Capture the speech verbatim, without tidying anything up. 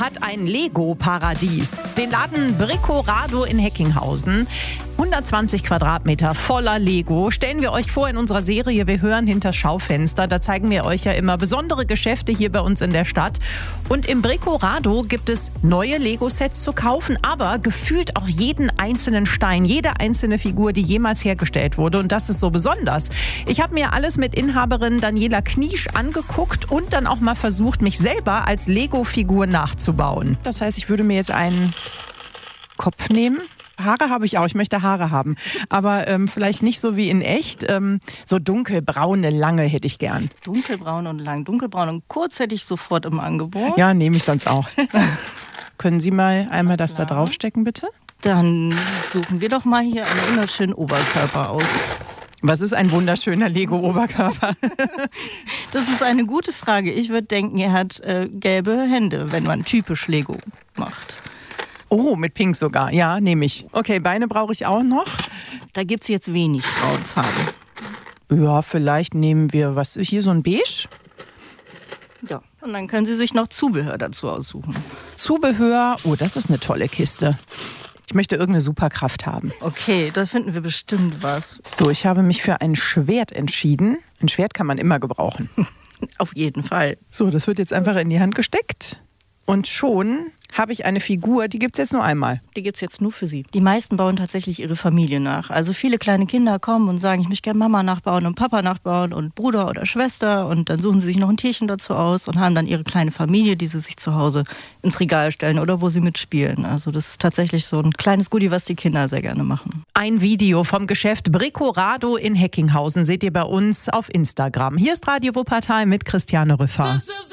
hat ein Lego-Paradies. Den Laden Bricorado in Heckinghausen. hundertzwanzig Quadratmeter voller Lego. Stellen wir euch vor in unserer Serie Wir hören hinters Schaufenster. Da zeigen wir euch ja immer besondere Geschäfte hier bei uns in der Stadt. Und im Bricorado gibt es neue Lego-Sets zu kaufen, aber gefühlt auch jeden einzelnen Stein, jede einzelne Figur, die jemals hergestellt wurde. Und das ist so besonders. Ich habe mir alles mit Inhaberin Daniela Kniesch angeguckt und dann auch mal versucht, mich selber als Lego-Figur nachzubauen. Das heißt, ich würde mir jetzt einen Kopf nehmen. Haare habe ich auch, ich möchte Haare haben. Aber ähm, vielleicht nicht so wie in echt. Ähm, so dunkelbraune, lange hätte ich gern. Dunkelbraun und lang. Dunkelbraun und kurz hätte ich sofort im Angebot. Ja, nehme ich sonst auch. Können Sie mal einmal das da draufstecken, bitte? Dann suchen wir doch mal hier einen wunderschönen Oberkörper aus. Was ist ein wunderschöner Lego-Oberkörper? Das ist eine gute Frage. Ich würde denken, er hat äh, gelbe Hände, wenn man typisch Lego macht. Oh, mit Pink sogar. Ja, nehme ich. Okay, Beine brauche ich auch noch. Da gibt es jetzt wenig Braunfarbe. Ja, vielleicht nehmen wir was. Hier so ein Beige. Ja, und dann können Sie sich noch Zubehör dazu aussuchen. Zubehör, oh, das ist eine tolle Kiste. Ich möchte irgendeine Superkraft haben. Okay, da finden wir bestimmt was. So, ich habe mich für ein Schwert entschieden. Ein Schwert kann man immer gebrauchen. Auf jeden Fall. So, das wird jetzt einfach in die Hand gesteckt. Und schon habe ich eine Figur, die gibt es jetzt nur einmal. Die gibt es jetzt nur für Sie. Die meisten bauen tatsächlich ihre Familie nach. Also viele kleine Kinder kommen und sagen, ich möchte gerne Mama nachbauen und Papa nachbauen und Bruder oder Schwester. Und dann suchen sie sich noch ein Tierchen dazu aus und haben dann ihre kleine Familie, die sie sich zu Hause ins Regal stellen oder wo sie mitspielen. Also das ist tatsächlich so ein kleines Goodie, was die Kinder sehr gerne machen. Ein Video vom Geschäft Bricorado in Heckinghausen seht ihr bei uns auf Instagram. Hier ist Radio Wuppertal mit Christiane Rüffer.